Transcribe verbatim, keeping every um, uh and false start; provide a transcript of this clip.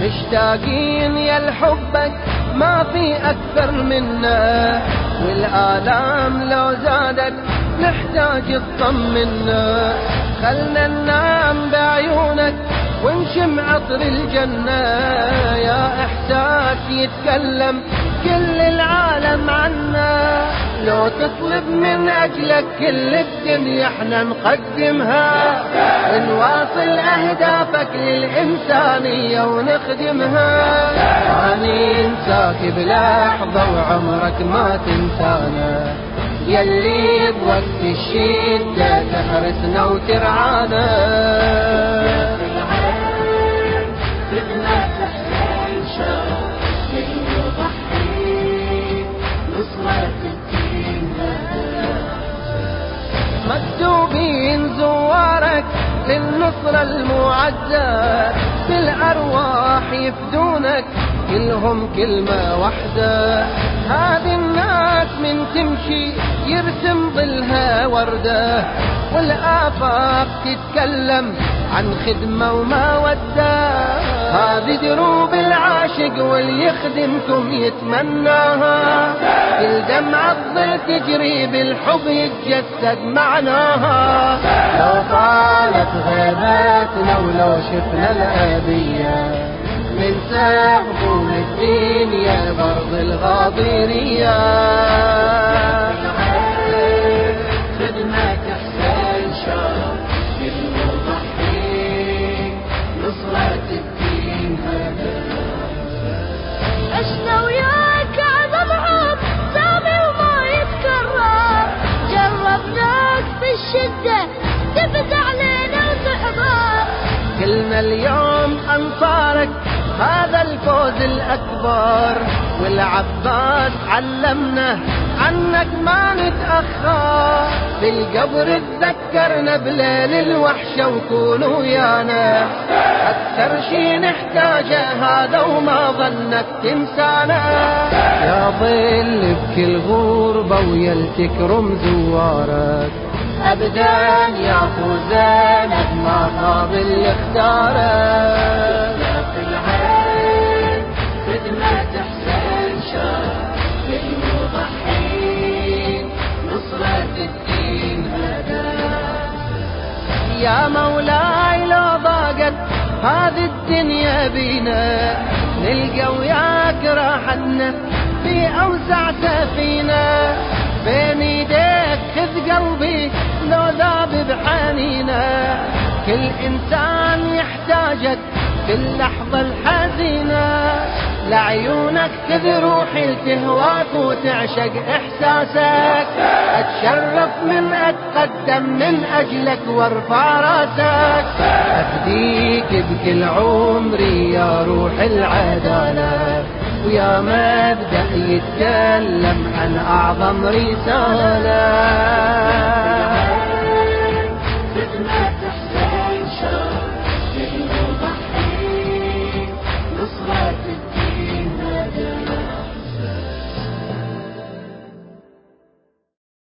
مشتاقين يا لحبك ما في أكثر منا، والآلام لو زادت نحتاج تطمنا. خلنا ننام بعيونك ونشم عطر الجنة، يا إحساس يتكلم كل العالم عنا. لو تطلب من أجلك كل الدنيا احنا نقدمها، نواصل أهدافك للإنسانية ونخدمها. أني انساك بلحظة وعمرك ما تنسانا، يلي بوقت الشدة تحرسنا وترعانا. مكتوبين زوارك للنصرة المعدة، بالأرواح يفدونك كلهم كلمة واحدة. هذه الناس من تمشي يرسم ظلها وردة، والآفاق تتكلم عن خدمة وما وده. هذه دروب العاشق واللي يخدمكم يتمناها، كل دمعة ظل تجري بالحب يتجسد معناها. لو طالت غيبتنا ولو شفنا الأبية ننسى هموم الدين يا برض الغاضرية. خدمة أحسن شر للمضحين، نصرة الدين هدف. عشنا وياك أعظم عمر سامي وما يتكرر، جربناك في الشدة تبت علينا وتحضر. كلنا اليوم أنصارك هذا الفوز الأكبر، والعباس علمنا عنك ما نتأخر. في القبر تذكرنا بليل الوحشة وكونوا ويانا، أكثر شي نحتاجه هذا وما ظنك تنسانا. يا ظل بكل غربة ويلتكرم زوارك، أبدا يا فوزانك ما خاب اللي اختارك. خدمة أحسن شر للمضحين، نصرة الدين هدف. يا مولاي لو ضاقت هذه الدنيا بينا، نلقى وياك راحتنا في أوسع سفينة. بين ايديك خذ قلبي لو ذاب بحنينه، كل إنسان يحتاجك في اللحظة الحزينة. لعيونك خذ روحي لتهواك وتعشق إحساسك، أتشرف من أتقدم من أجلك وارفع راسك. أفديك بكل عمري يا روح العدالة، ويا مبدأ يتكلم عن أعظم رسالة.